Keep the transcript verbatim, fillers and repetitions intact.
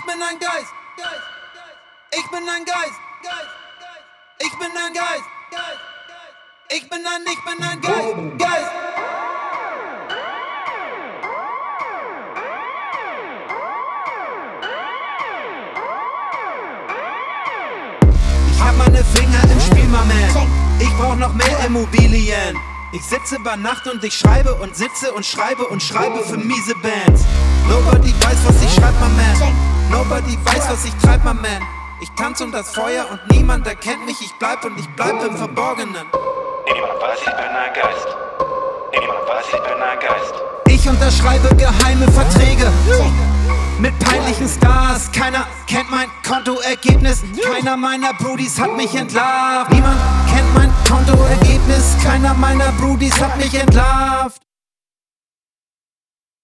bin ein Geist. Ich bin ein Geist. Ich bin ein Geist. Ich bin ein, ich bin ein Geist. Geist. Ich hab meine Finger im Spiel, my man. Ich brauch noch mehr Immobilien. Ich sitze bei Nacht und ich schreibe und sitze und schreibe und schreibe für miese Bands. Nobody weiß, was ich schreib, my man. Nobody weiß, was ich treib, my man. Ich tanze um das Feuer und niemand erkennt mich. Ich bleib und ich bleib im Verborgenen. Niemand weiß, ich bin ein Geist. Niemand weiß, ich bin ein Geist. Ich unterschreibe geheime Verträge mit peinlichen Stars. Keiner kennt mein Kontoergebnis. Keiner meiner Brudis hat mich entlarvt. Niemand kennt mein Kontoergebnis. Keiner meiner Brudis hat mich entlarvt.